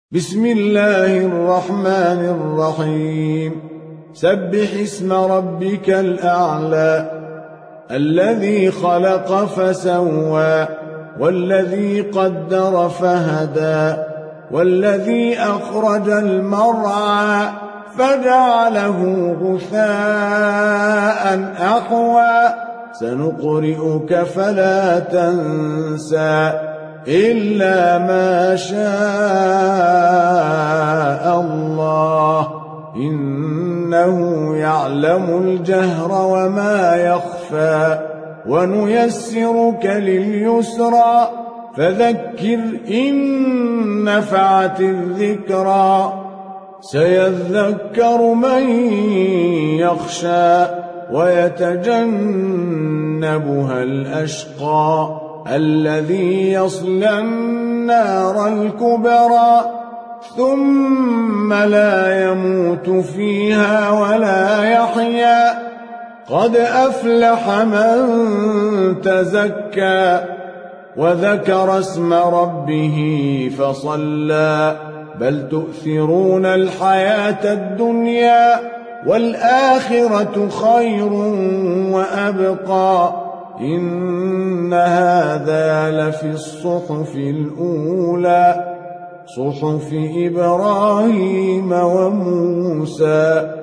بسم الله الرحمن الرحيم سبح اسم ربك الأعلى الذي خلق فسوى والذي قدر فهدى والذي أخرج المرعى فجعله غثاء أحوى سنقرئك فلا تنسى إلا ما شاء الله إنه يعلم الجهر وما يخفى ونيسرك لليسرى فذكر إن نفعت الذكرى سيذكر من يخشى ويتجنبها الأشقى الذي يصلى النار الكبرى ثم لا يموت فيها ولا يحيا قد أفلح من تزكى وذكر اسم ربه فصلى بل تؤثرون الحياة الدنيا والآخرة خير وأبقى إن هذا لفي الصحف الأولى صحف إبراهيم وموسى